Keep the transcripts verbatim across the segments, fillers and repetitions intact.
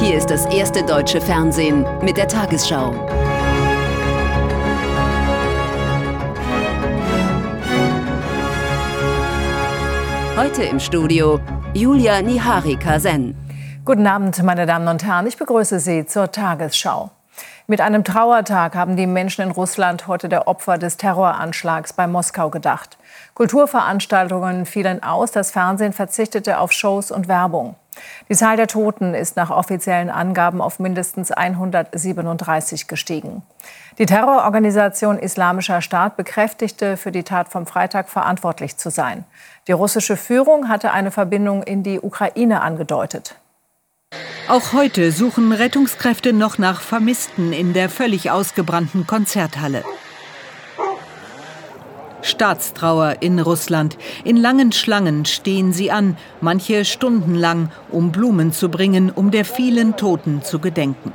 Hier ist das erste deutsche Fernsehen mit der Tagesschau. Heute im Studio Julia Niharika-Sen. Guten Abend, meine Damen und Herren. Ich begrüße Sie zur Tagesschau. Mit einem Trauertag haben die Menschen in Russland heute der Opfer des Terroranschlags bei Moskau gedacht. Kulturveranstaltungen fielen aus, das Fernsehen verzichtete auf Shows und Werbung. Die Zahl der Toten ist nach offiziellen Angaben auf mindestens hundertsiebenunddreißig gestiegen. Die Terrororganisation Islamischer Staat bekräftigte, für die Tat vom Freitag verantwortlich zu sein. Die russische Führung hatte eine Verbindung in die Ukraine angedeutet. Auch heute suchen Rettungskräfte noch nach Vermissten in der völlig ausgebrannten Konzerthalle. Staatstrauer in Russland. In langen Schlangen stehen sie an, manche stundenlang, um Blumen zu bringen, um der vielen Toten zu gedenken.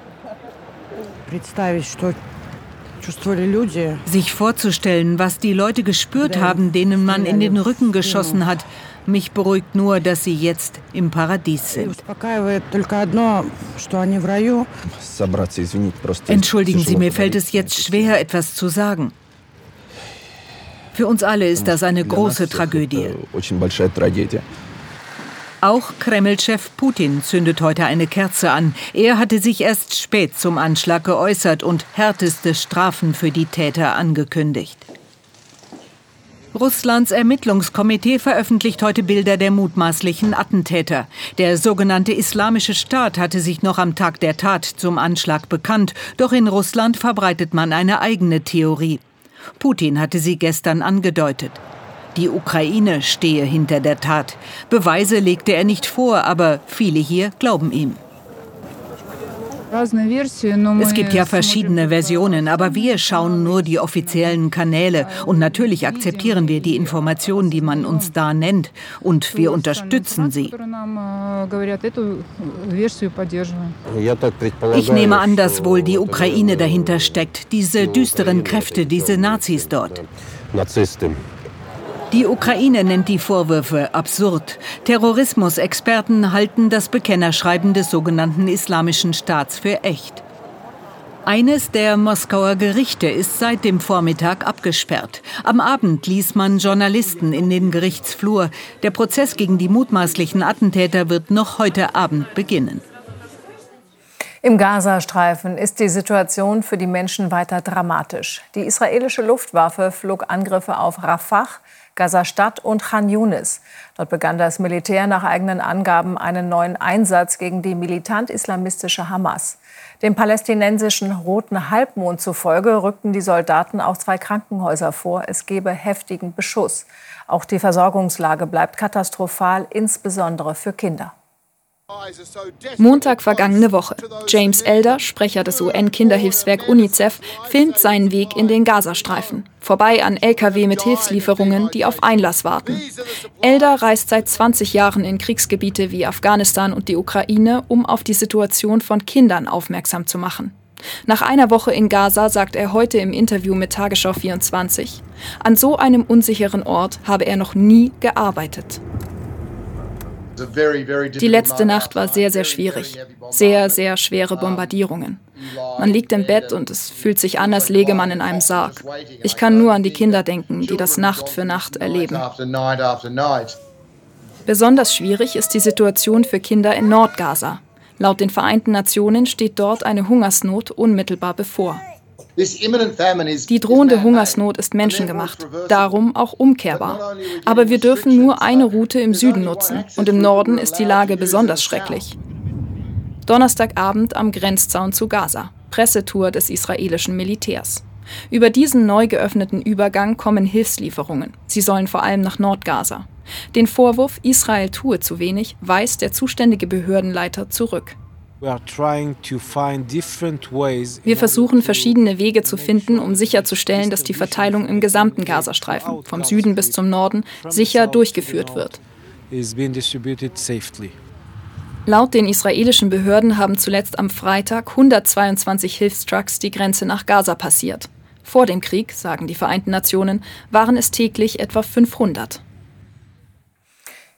Sich vorzustellen, was die Leute gespürt haben, denen man in den Rücken geschossen hat. Mich beruhigt nur, dass sie jetzt im Paradies sind. Entschuldigen Sie, mir fällt es jetzt schwer, etwas zu sagen. Für uns alle ist das eine große Tragödie. Auch Kreml-Chef Putin zündet heute eine Kerze an. Er hatte sich erst spät zum Anschlag geäußert und härteste Strafen für die Täter angekündigt. Russlands Ermittlungskomitee veröffentlicht heute Bilder der mutmaßlichen Attentäter. Der sogenannte Islamische Staat hatte sich noch am Tag der Tat zum Anschlag bekannt. Doch in Russland verbreitet man eine eigene Theorie. Putin hatte sie gestern angedeutet. Die Ukraine stehe hinter der Tat. Beweise legte er nicht vor, aber viele hier glauben ihm. Es gibt ja verschiedene Versionen, aber wir schauen nur die offiziellen Kanäle. Und natürlich akzeptieren wir die Informationen, die man uns da nennt. Und wir unterstützen sie. Ich nehme an, dass wohl die Ukraine dahinter steckt. Diese düsteren Kräfte, diese Nazis dort. Die Ukraine nennt die Vorwürfe absurd. Terrorismusexperten halten das Bekennerschreiben des sogenannten Islamischen Staats für echt. Eines der Moskauer Gerichte ist seit dem Vormittag abgesperrt. Am Abend ließ man Journalisten in den Gerichtsflur. Der Prozess gegen die mutmaßlichen Attentäter wird noch heute Abend beginnen. Im Gazastreifen ist die Situation für die Menschen weiter dramatisch. Die israelische Luftwaffe flog Angriffe auf Rafah, Gaza-Stadt und Khan Yunis. Dort begann das Militär nach eigenen Angaben einen neuen Einsatz gegen die militant-islamistische Hamas. Dem palästinensischen Roten Halbmond zufolge rückten die Soldaten auch zwei Krankenhäuser vor. Es gebe heftigen Beschuss. Auch die Versorgungslage bleibt katastrophal, insbesondere für Kinder. Montag vergangene Woche. James Elder, Sprecher des U N-Kinderhilfswerk UNICEF, filmt seinen Weg in den Gazastreifen. Vorbei an L K W mit Hilfslieferungen, die auf Einlass warten. Elder reist seit zwanzig Jahren in Kriegsgebiete wie Afghanistan und die Ukraine, um auf die Situation von Kindern aufmerksam zu machen. Nach einer Woche in Gaza sagt er heute im Interview mit Tagesschau vierundzwanzig, an so einem unsicheren Ort habe er noch nie gearbeitet. Die letzte Nacht war sehr, sehr schwierig. Sehr, sehr schwere Bombardierungen. Man liegt im Bett und es fühlt sich an, als läge man in einem Sarg. Ich kann nur an die Kinder denken, die das Nacht für Nacht erleben. Besonders schwierig ist die Situation für Kinder in Nordgaza. Laut den Vereinten Nationen steht dort eine Hungersnot unmittelbar bevor. Die drohende Hungersnot ist menschengemacht, darum auch umkehrbar. Aber wir dürfen nur eine Route im Süden nutzen und im Norden ist die Lage besonders schrecklich. Donnerstagabend am Grenzzaun zu Gaza, Pressetour des israelischen Militärs. Über diesen neu geöffneten Übergang kommen Hilfslieferungen. Sie sollen vor allem nach Nordgaza. Den Vorwurf, Israel tue zu wenig, weist der zuständige Behördenleiter zurück. Wir versuchen, verschiedene Wege zu finden, um sicherzustellen, dass die Verteilung im gesamten Gazastreifen, vom Süden bis zum Norden, sicher durchgeführt wird. Laut den israelischen Behörden haben zuletzt am Freitag hundertzweiundzwanzig Hilfstrucks die Grenze nach Gaza passiert. Vor dem Krieg, sagen die Vereinten Nationen, waren es täglich etwa fünfhundert.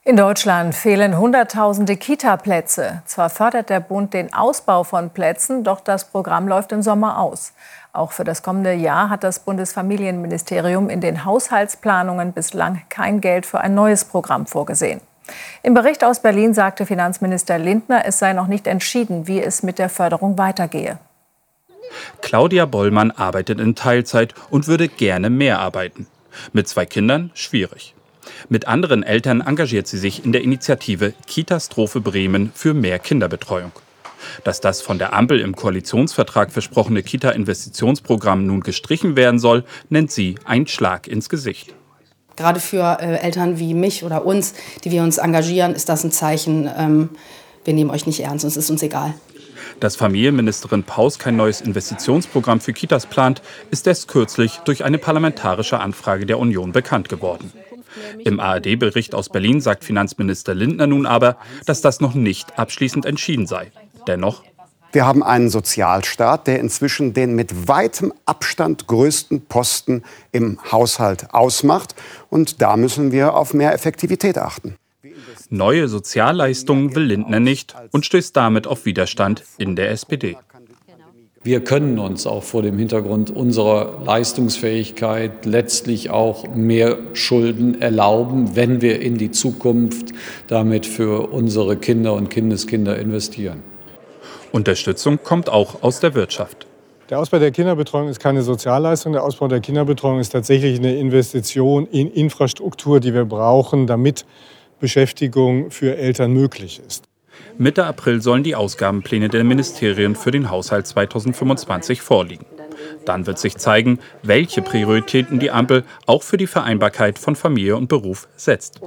In Deutschland fehlen Hunderttausende Kita-Plätze. Zwar fördert der Bund den Ausbau von Plätzen, doch das Programm läuft im Sommer aus. Auch für das kommende Jahr hat das Bundesfamilienministerium in den Haushaltsplanungen bislang kein Geld für ein neues Programm vorgesehen. Im Bericht aus Berlin sagte Finanzminister Lindner, es sei noch nicht entschieden, wie es mit der Förderung weitergehe. Claudia Bollmann arbeitet in Teilzeit und würde gerne mehr arbeiten. Mit zwei Kindern schwierig. Mit anderen Eltern engagiert sie sich in der Initiative Kitastrophe Bremen für mehr Kinderbetreuung. Dass das von der Ampel im Koalitionsvertrag versprochene Kita-Investitionsprogramm nun gestrichen werden soll, nennt sie einen Schlag ins Gesicht. Gerade für äh, Eltern wie mich oder uns, die wir uns engagieren, ist das ein Zeichen, ähm, wir nehmen euch nicht ernst, es ist uns egal. Dass Familienministerin Paus kein neues Investitionsprogramm für Kitas plant, ist erst kürzlich durch eine parlamentarische Anfrage der Union bekannt geworden. Im A R D-Bericht aus Berlin sagt Finanzminister Lindner nun aber, dass das noch nicht abschließend entschieden sei. Dennoch: Wir haben einen Sozialstaat, der inzwischen den mit weitem Abstand größten Posten im Haushalt ausmacht. Und da müssen wir auf mehr Effektivität achten. Neue Sozialleistungen will Lindner nicht und stößt damit auf Widerstand in der S P D. Wir können uns auch vor dem Hintergrund unserer Leistungsfähigkeit letztlich auch mehr Schulden erlauben, wenn wir in die Zukunft damit für unsere Kinder und Kindeskinder investieren. Unterstützung kommt auch aus der Wirtschaft. Der Ausbau der Kinderbetreuung ist keine Sozialleistung. Der Ausbau der Kinderbetreuung ist tatsächlich eine Investition in Infrastruktur, die wir brauchen, damit Beschäftigung für Eltern möglich ist. Mitte April sollen die Ausgabenpläne der Ministerien für den Haushalt zweitausendfünfundzwanzig vorliegen. Dann wird sich zeigen, welche Prioritäten die Ampel auch für die Vereinbarkeit von Familie und Beruf setzt.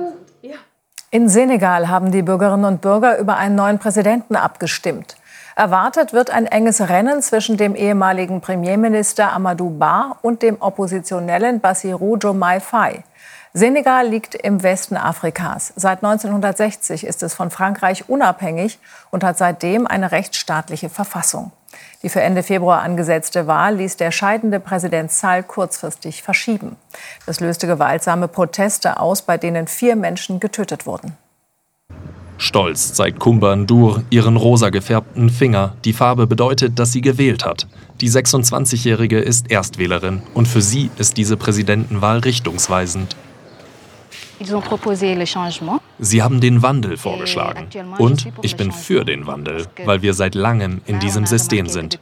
In Senegal haben die Bürgerinnen und Bürger über einen neuen Präsidenten abgestimmt. Erwartet wird ein enges Rennen zwischen dem ehemaligen Premierminister Amadou Ba und dem Oppositionellen Bassirou Diomaye Faye. Senegal liegt im Westen Afrikas. Seit neunzehnhundertsechzig ist es von Frankreich unabhängig und hat seitdem eine rechtsstaatliche Verfassung. Die für Ende Februar angesetzte Wahl ließ der scheidende Präsident Sall kurzfristig verschieben. Das löste gewaltsame Proteste aus, bei denen vier Menschen getötet wurden. Stolz zeigt Coumba Ndour ihren rosa gefärbten Finger. Die Farbe bedeutet, dass sie gewählt hat. Die sechsundzwanzigjährige ist Erstwählerin und für sie ist diese Präsidentenwahl richtungsweisend. Sie haben den Wandel vorgeschlagen. Und ich bin für den Wandel, weil wir seit langem in diesem System sind.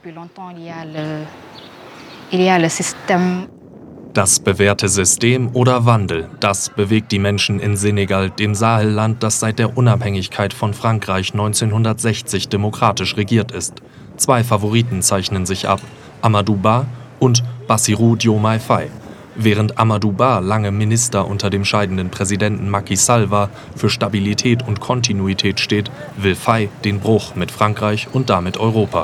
Das bewährte System oder Wandel, das bewegt die Menschen in Senegal, dem Sahelland, das seit der Unabhängigkeit von Frankreich neunzehnhundertsechzig demokratisch regiert ist. Zwei Favoriten zeichnen sich ab, Amadou Ba und Bassirou Diomaye Faye. Während Amadou Ba lange Minister unter dem scheidenden Präsidenten Macky Sall war, für Stabilität und Kontinuität steht, will Faye den Bruch mit Frankreich und damit Europa.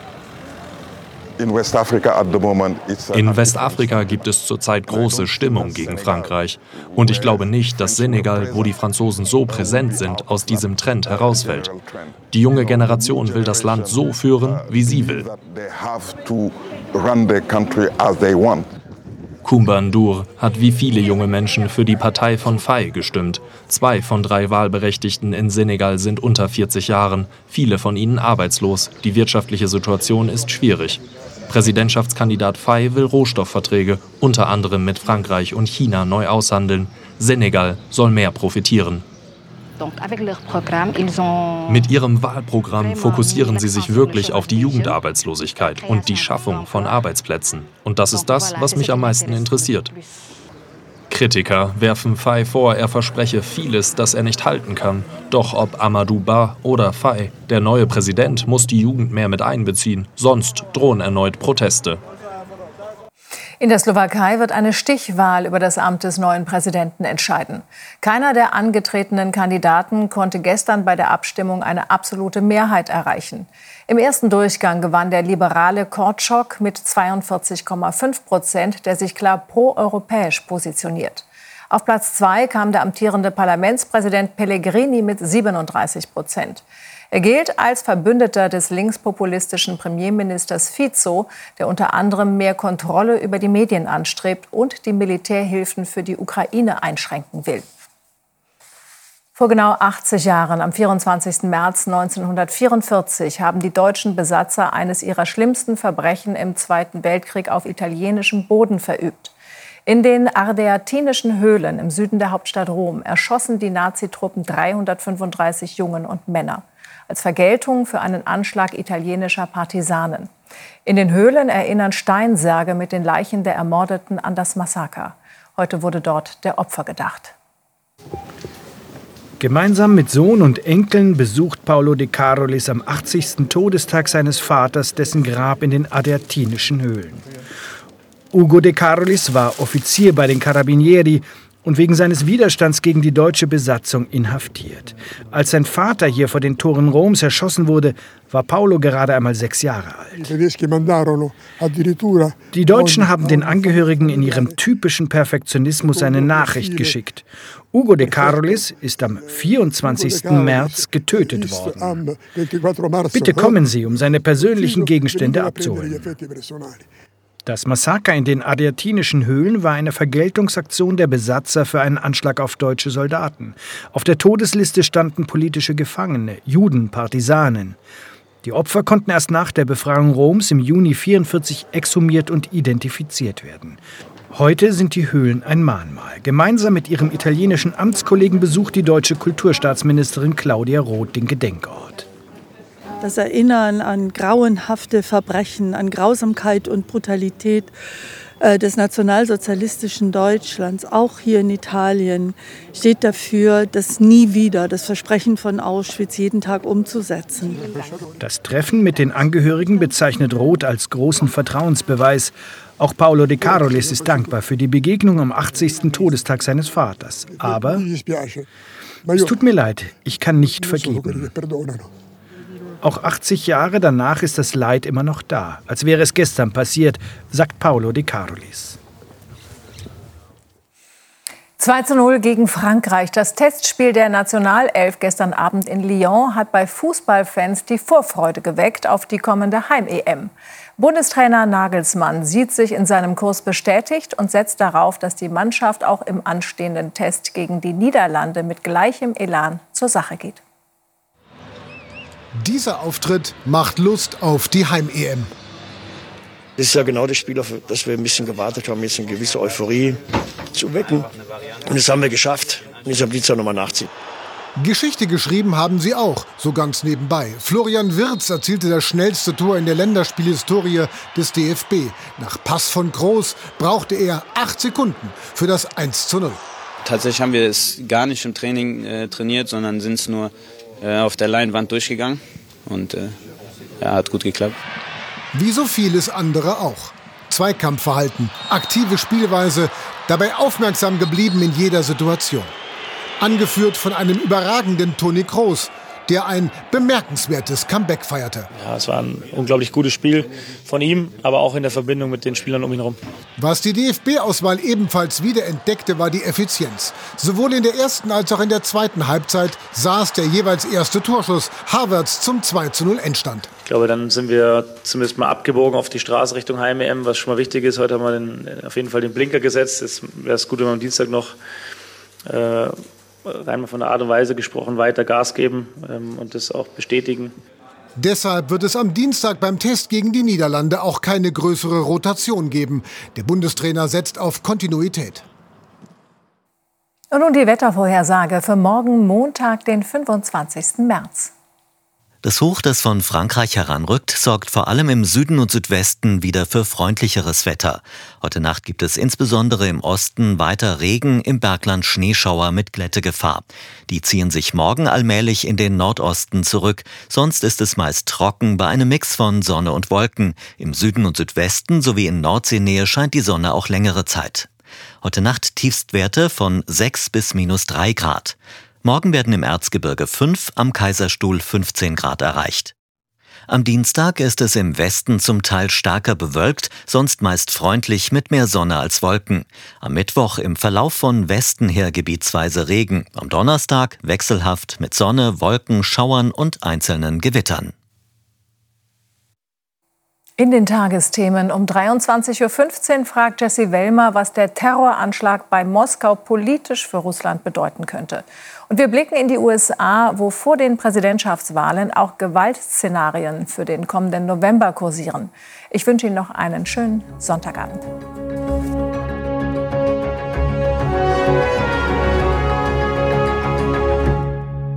In Westafrika gibt es zurzeit große Stimmung gegen Frankreich. Und ich glaube nicht, dass Senegal, wo die Franzosen so präsent sind, aus diesem Trend herausfällt. Die junge Generation will das Land so führen, wie sie will. Coumba Ndour hat wie viele junge Menschen für die Partei von Faye gestimmt. Zwei von drei Wahlberechtigten in Senegal sind unter vierzig Jahren, viele von ihnen arbeitslos. Die wirtschaftliche Situation ist schwierig. Präsidentschaftskandidat Faye will Rohstoffverträge, unter anderem mit Frankreich und China, neu aushandeln. Senegal soll mehr profitieren. Mit ihrem Wahlprogramm fokussieren sie sich wirklich auf die Jugendarbeitslosigkeit und die Schaffung von Arbeitsplätzen. Und das ist das, was mich am meisten interessiert. Kritiker werfen Faye vor, er verspreche vieles, das er nicht halten kann. Doch ob Amadou Ba oder Faye, der neue Präsident muss die Jugend mehr mit einbeziehen. Sonst drohen erneut Proteste. In der Slowakei wird eine Stichwahl über das Amt des neuen Präsidenten entscheiden. Keiner der angetretenen Kandidaten konnte gestern bei der Abstimmung eine absolute Mehrheit erreichen. Im ersten Durchgang gewann der liberale Korczok mit zweiundvierzig Komma fünf Prozent, der sich klar proeuropäisch positioniert. Auf Platz zwei kam der amtierende Parlamentspräsident Pellegrini mit siebenunddreißig Prozent. Er gilt als Verbündeter des linkspopulistischen Premierministers Fico, der unter anderem mehr Kontrolle über die Medien anstrebt und die Militärhilfen für die Ukraine einschränken will. Vor genau achtzig Jahren, am vierundzwanzigsten März neunzehnhundertvierundvierzig, haben die deutschen Besatzer eines ihrer schlimmsten Verbrechen im Zweiten Weltkrieg auf italienischem Boden verübt. In den Ardeatinischen Höhlen im Süden der Hauptstadt Rom erschossen die Nazitruppen dreihundertfünfunddreißig Jungen und Männer als Vergeltung für einen Anschlag italienischer Partisanen. In den Höhlen erinnern Steinsärge mit den Leichen der Ermordeten an das Massaker. Heute wurde dort der Opfer gedacht. Gemeinsam mit Sohn und Enkeln besucht Paolo De Carolis am achtzigsten Todestag seines Vaters dessen Grab in den Ardeatinischen Höhlen. Ugo De Carolis war Offizier bei den Carabinieri und wegen seines Widerstands gegen die deutsche Besatzung inhaftiert. Als sein Vater hier vor den Toren Roms erschossen wurde, war Paolo gerade einmal sechs Jahre alt. Die Deutschen haben den Angehörigen in ihrem typischen Perfektionismus eine Nachricht geschickt. Ugo De Carolis ist am vierundzwanzigsten März getötet worden. Bitte kommen Sie, um seine persönlichen Gegenstände abzuholen. Das Massaker in den Ardeatinischen Höhlen war eine Vergeltungsaktion der Besatzer für einen Anschlag auf deutsche Soldaten. Auf der Todesliste standen politische Gefangene, Juden, Partisanen. Die Opfer konnten erst nach der Befreiung Roms im Juni neunzehnhundertvierundvierzig exhumiert und identifiziert werden. Heute sind die Höhlen ein Mahnmal. Gemeinsam mit ihrem italienischen Amtskollegen besucht die deutsche Kulturstaatsministerin Claudia Roth den Gedenkort. Das Erinnern an grauenhafte Verbrechen, an Grausamkeit und Brutalität äh, des nationalsozialistischen Deutschlands, auch hier in Italien, steht dafür, das nie wieder, das Versprechen von Auschwitz jeden Tag umzusetzen. Das Treffen mit den Angehörigen bezeichnet Roth als großen Vertrauensbeweis. Auch Paolo De Carolis ist dankbar für die Begegnung am achtzigsten Todestag seines Vaters. Aber es tut mir leid, ich kann nicht vergeben. Auch achtzig Jahre danach ist das Leid immer noch da, als wäre es gestern passiert, sagt Paolo De Carolis. zwei zu null gegen Frankreich. Das Testspiel der Nationalelf gestern Abend in Lyon hat bei Fußballfans die Vorfreude geweckt auf die kommende Heim-E M. Bundestrainer Nagelsmann sieht sich in seinem Kurs bestätigt und setzt darauf, dass die Mannschaft auch im anstehenden Test gegen die Niederlande mit gleichem Elan zur Sache geht. Dieser Auftritt macht Lust auf die Heim-E M. Das ist ja genau das Spiel, auf das wir ein bisschen gewartet haben, jetzt eine gewisse Euphorie zu wecken. Und das haben wir geschafft. Und jetzt am Dienstag nochmal nachziehen. Geschichte geschrieben haben sie auch, so ganz nebenbei. Florian Wirtz erzielte das schnellste Tor in der Länderspielhistorie des D F B. Nach Pass von Groß brauchte er acht Sekunden für das eins zu null. Tatsächlich haben wir es gar nicht im Training äh, trainiert, sondern sind es nur äh, auf der Leinwand durchgegangen. Und äh, ja, hat gut geklappt. Wie so vieles andere auch. Zweikampfverhalten, aktive Spielweise, dabei aufmerksam geblieben in jeder Situation. Angeführt von einem überragenden Toni Kroos, der ein bemerkenswertes Comeback feierte. Ja, es war ein unglaublich gutes Spiel von ihm, aber auch in der Verbindung mit den Spielern um ihn herum. Was die D F B-Auswahl ebenfalls wieder entdeckte, war die Effizienz. Sowohl in der ersten als auch in der zweiten Halbzeit saß der jeweils erste Torschuss Havertz zum zwei zu null Endstand. Ich glaube, dann sind wir zumindest mal abgebogen auf die Straße Richtung Heim-E M, was schon mal wichtig ist. Heute haben wir den, auf jeden Fall den Blinker gesetzt. Jetzt wäre es gut, wenn wir am Dienstag noch äh, rein von der Art und Weise gesprochen, weiter Gas geben ähm, und das auch bestätigen. Deshalb wird es am Dienstag beim Test gegen die Niederlande auch keine größere Rotation geben. Der Bundestrainer setzt auf Kontinuität. Und nun die Wettervorhersage für morgen Montag, den fünfundzwanzigsten März. Das Hoch, das von Frankreich heranrückt, sorgt vor allem im Süden und Südwesten wieder für freundlicheres Wetter. Heute Nacht gibt es insbesondere im Osten weiter Regen, im Bergland Schneeschauer mit Glättegefahr. Die ziehen sich morgen allmählich in den Nordosten zurück. Sonst ist es meist trocken bei einem Mix von Sonne und Wolken. Im Süden und Südwesten sowie in Nordseenähe scheint die Sonne auch längere Zeit. Heute Nacht Tiefstwerte von sechs bis minus drei Grad. Morgen werden im Erzgebirge fünf, am Kaiserstuhl fünfzehn Grad erreicht. Am Dienstag ist es im Westen zum Teil stärker bewölkt, sonst meist freundlich mit mehr Sonne als Wolken. Am Mittwoch im Verlauf von Westen her gebietsweise Regen. Am Donnerstag wechselhaft mit Sonne, Wolken, Schauern und einzelnen Gewittern. In den Tagesthemen um dreiundzwanzig Uhr fünfzehn fragt Jessie Wellmer, was der Terroranschlag bei Moskau politisch für Russland bedeuten könnte. Und wir blicken in die U S A, wo vor den Präsidentschaftswahlen auch Gewaltszenarien für den kommenden November kursieren. Ich wünsche Ihnen noch einen schönen Sonntagabend.